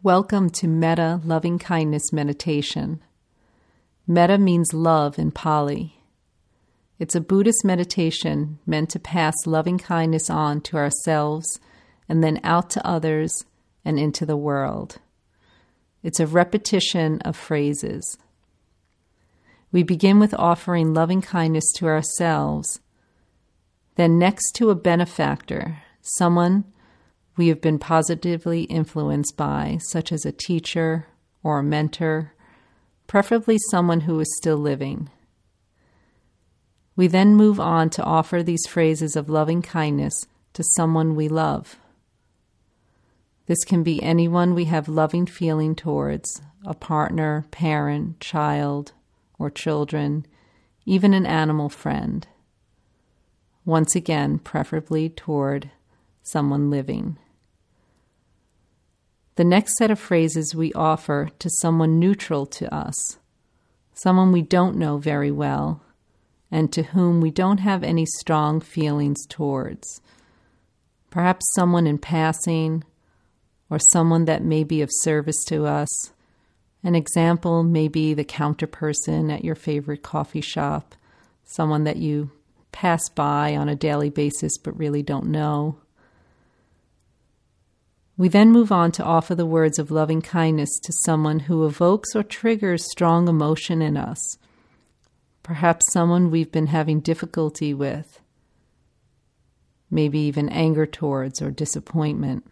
Welcome to Metta Loving Kindness Meditation. Metta means love in Pali. It's a Buddhist meditation meant to pass loving kindness on to ourselves and then out to others and into the world. It's a repetition of phrases. We begin with offering loving kindness to ourselves, then next to a benefactor, someone we have been positively influenced by, such as a teacher or a mentor, preferably someone who is still living. We then move on to offer these phrases of loving kindness to someone we love. This can be anyone we have loving feeling towards, a partner, parent, child, or children, even an animal friend. Once again, preferably toward someone living. The next set of phrases we offer to someone neutral to us, someone we don't know very well, and to whom we don't have any strong feelings towards. Perhaps someone in passing, or someone that may be of service to us. An example may be the counter person at your favorite coffee shop, someone that you pass by on a daily basis but really don't know. We then move on to offer the words of loving kindness to someone who evokes or triggers strong emotion in us, perhaps someone we've been having difficulty with, maybe even anger towards or disappointment.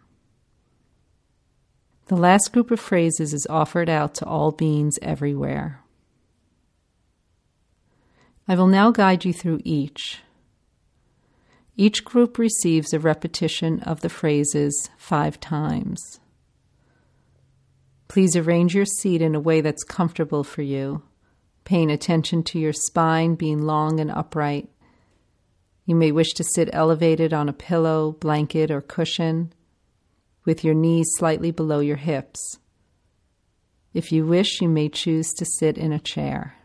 The last group of phrases is offered out to all beings everywhere. I will now guide you through each. Each group receives a repetition of the phrases 5 times. Please arrange your seat in a way that's comfortable for you, paying attention to your spine being long and upright. You may wish to sit elevated on a pillow, blanket, or cushion, with your knees slightly below your hips. If you wish, you may choose to sit in a chair.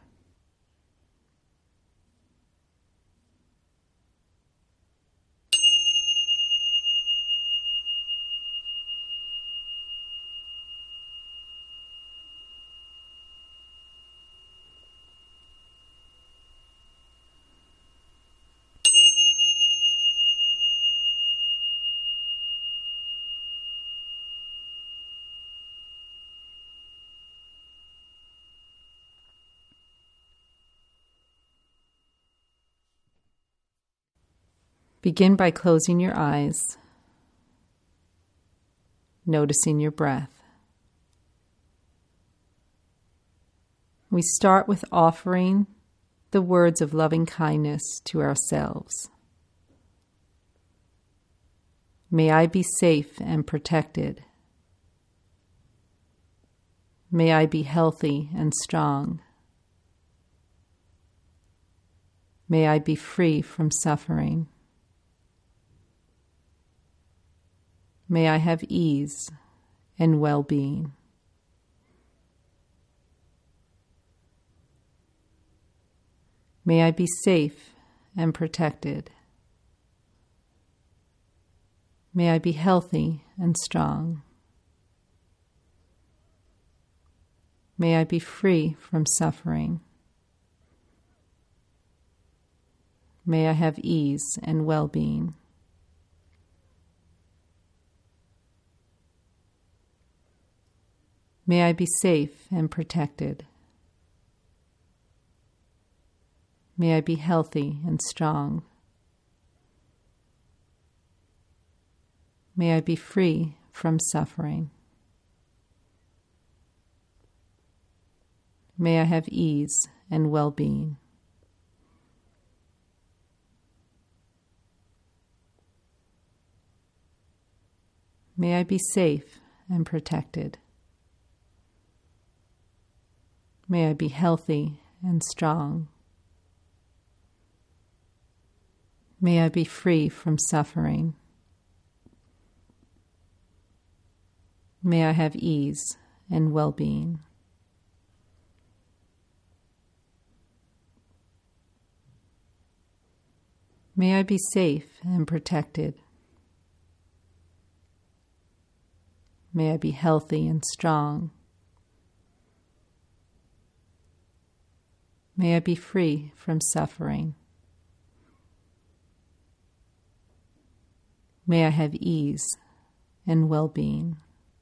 Begin by closing your eyes, noticing your breath. We start with offering the words of loving kindness to ourselves. May I be safe and protected. May I be healthy and strong. May I be free from suffering. May I have ease and well-being. May I be safe and protected. May I be healthy and strong. May I be free from suffering. May I have ease and well-being. May I be safe and protected. May I be healthy and strong. May I be free from suffering. May I have ease and well-being. May I be safe and protected. May I be healthy and strong. May I be free from suffering. May I have ease and well-being. May I be safe and protected. May I be healthy and strong. May I be free from suffering. May I have ease and well-being.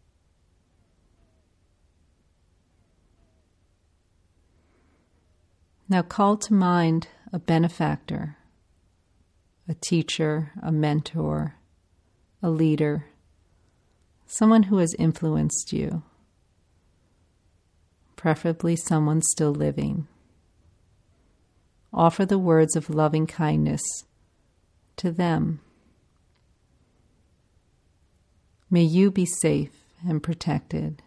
Now call to mind a benefactor, a teacher, a mentor, a leader, someone who has influenced you, preferably someone still living. Offer the words of loving kindness to them. May you be safe and protected.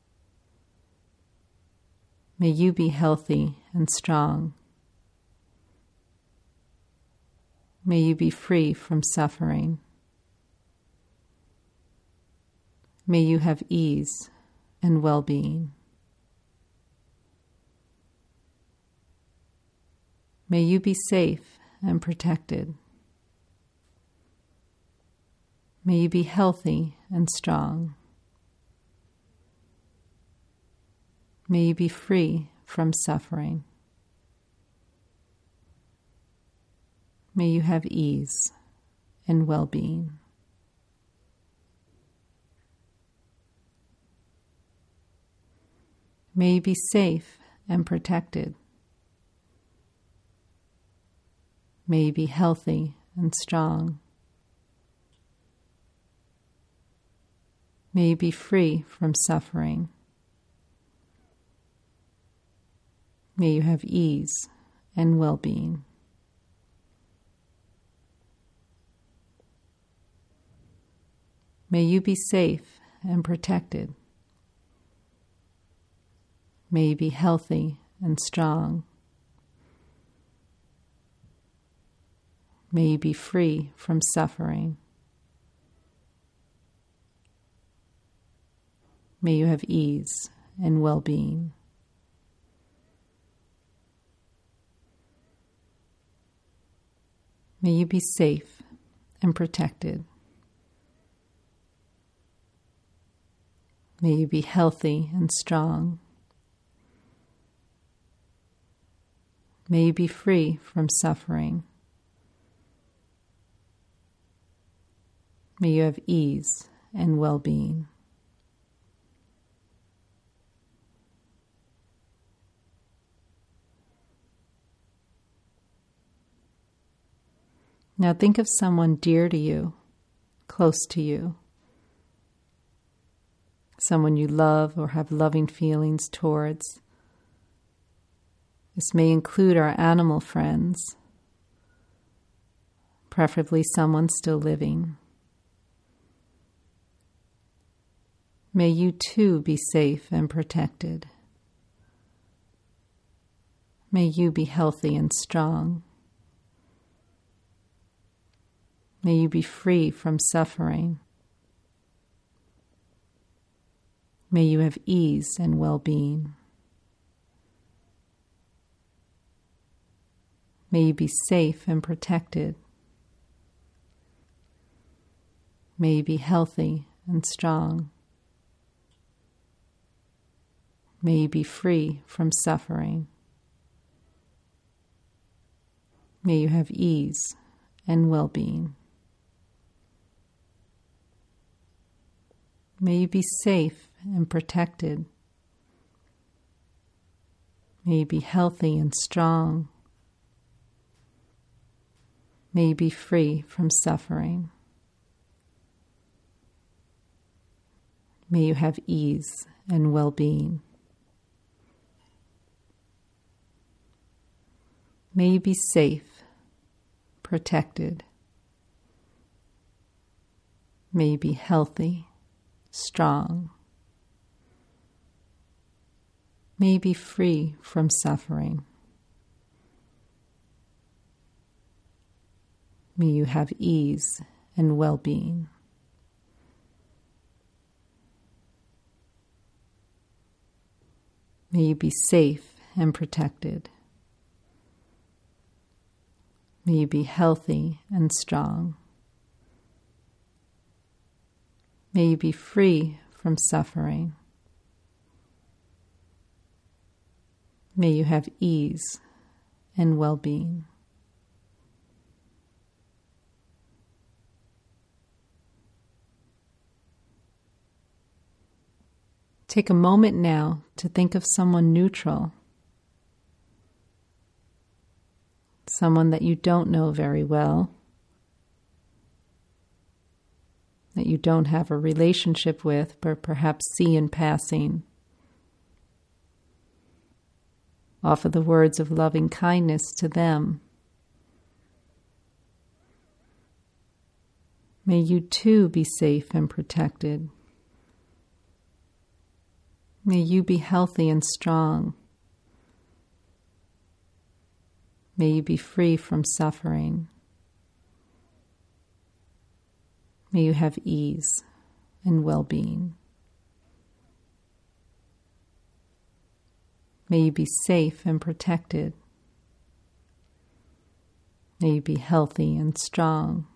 May you be healthy and strong. May you be free from suffering. May you have ease and well-being. May you be safe and protected. May you be healthy and strong. May you be free from suffering. May you have ease and well-being. May you be safe and protected. May you be healthy and strong. May you be free from suffering. May you have ease and well-being. May you be safe and protected. May you be healthy and strong. May you be free from suffering. May you have ease and well-being. May you be safe and protected. May you be healthy and strong. May you be free from suffering. May you have ease and well-being. Now think of someone dear to you, close to you, someone you love or have loving feelings towards. This may include our animal friends, preferably someone still living. May you too be safe and protected. May you be healthy and strong. May you be free from suffering. May you have ease and well-being. May you be safe and protected. May you be healthy and strong. May you be free from suffering. May you have ease and well-being. May you be safe and protected. May you be healthy and strong. May you be free from suffering. May you have ease and well-being. May you be safe, protected. May you be healthy, strong. May you be free from suffering. May you have ease and well-being. May you be safe and protected. May you be healthy and strong. May you be free from suffering. May you have ease and well-being. Take a moment now to think of someone neutral, someone that you don't know very well, that you don't have a relationship with, but perhaps see in passing. Offer the words of loving kindness to them. May you too be safe and protected. May you be healthy and strong. May you be free from suffering. May you have ease and well-being. May you be safe and protected. May you be healthy and strong.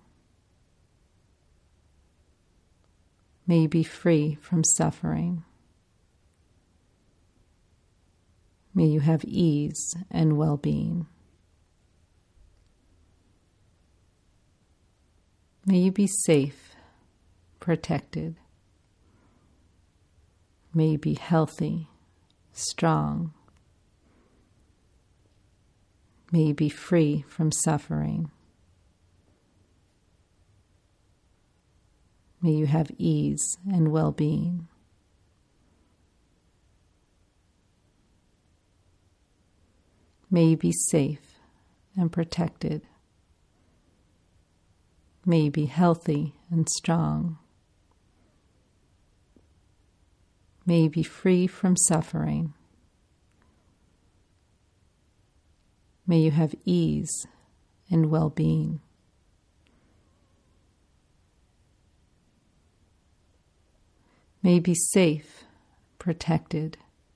May you be free from suffering. May you have ease and well-being. May you be safe, protected. May you be healthy, strong. May you be free from suffering. May you have ease and well-being. May you be safe and protected. May you be healthy and strong. May you be free from suffering. May you have ease and well-being. May you be safe, protected.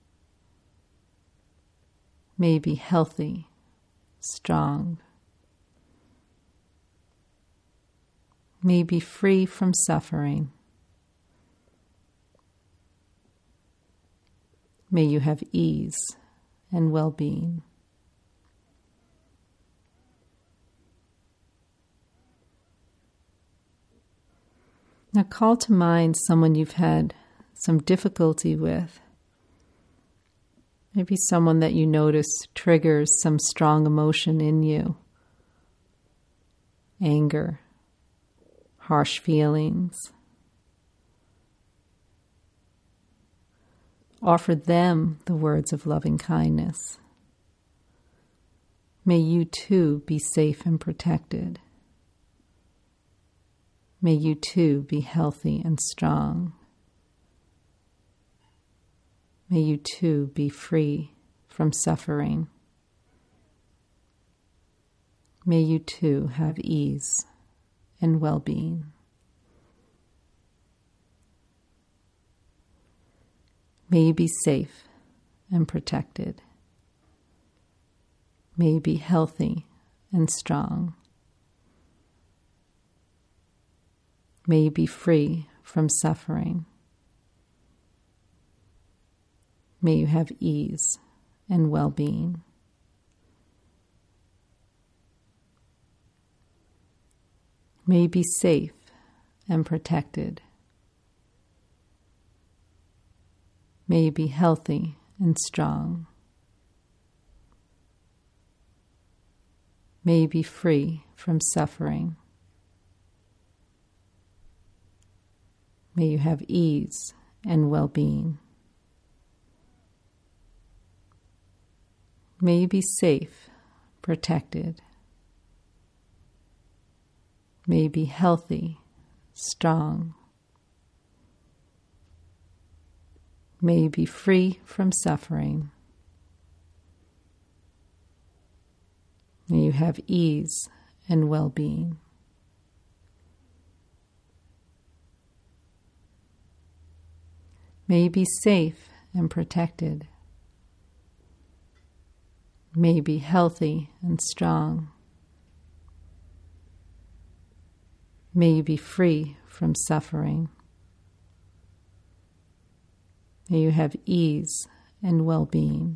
May you be healthy, strong. May you be free from suffering. May you have ease and well-being. Now call to mind someone you've had some difficulty with. Maybe someone that you notice triggers some strong emotion in you. Anger, harsh feelings. Offer them the words of loving kindness. May you too be safe and protected. May you too be healthy and strong. May you too be free from suffering. May you too have ease and well-being. May you be safe and protected. May you be healthy and strong. May you be free from suffering. May you have ease and well-being. May you be safe and protected. May you be healthy and strong. May you be free from suffering. May you have ease and well-being. May you be safe, protected. May you be healthy, strong. May you be free from suffering. May you have ease and well-being. May you be safe and protected. May you be healthy and strong. May you be free from suffering. May you have ease and well-being.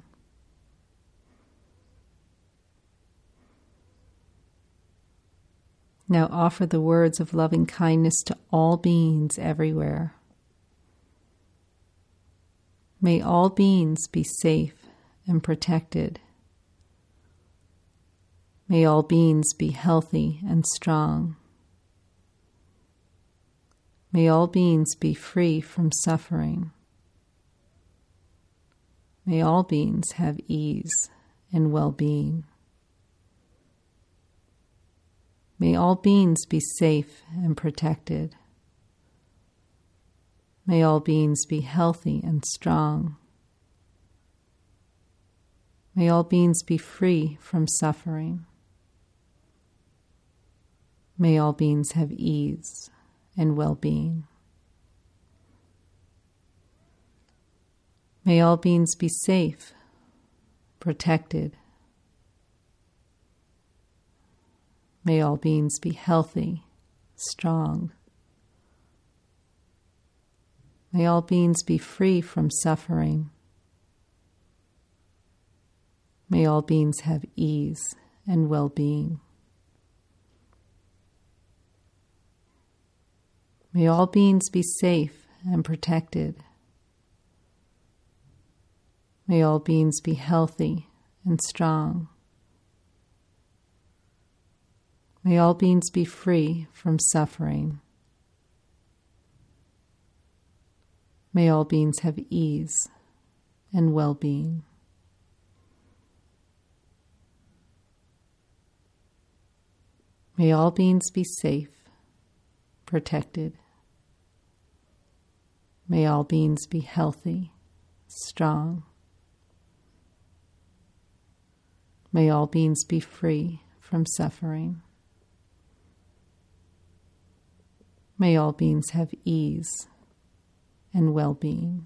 Now offer the words of loving kindness to all beings everywhere. May all beings be safe and protected. May all beings be healthy and strong. May all beings be free from suffering. May all beings have ease and well-being. May all beings be safe and protected. May all beings be healthy and strong. May all beings be free from suffering. May all beings have ease and well-being. May all beings be safe, protected. May all beings be healthy, strong. May all beings be free from suffering. May all beings have ease and well-being. May all beings be safe and protected. May all beings be healthy and strong. May all beings be free from suffering. May all beings have ease and well-being. May all beings be safe, protected. May all beings be healthy, strong. May all beings be free from suffering. May all beings have ease and well-being.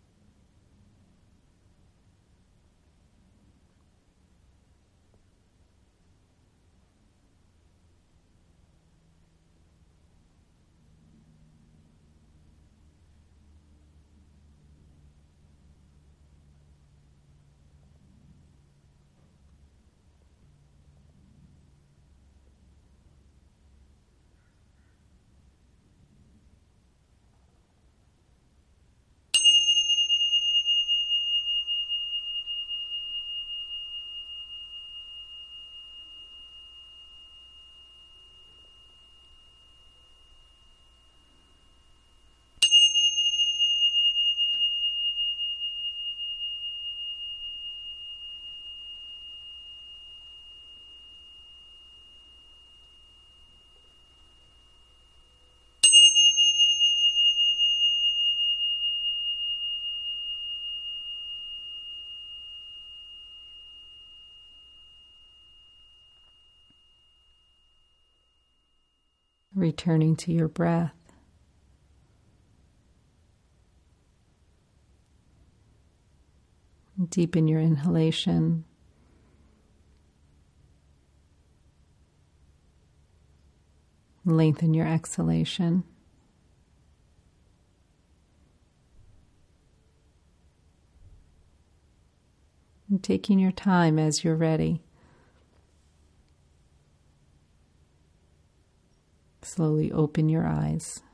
Returning to your breath. Deepen your inhalation. Lengthen your exhalation. And taking your time as you're ready. Slowly open your eyes.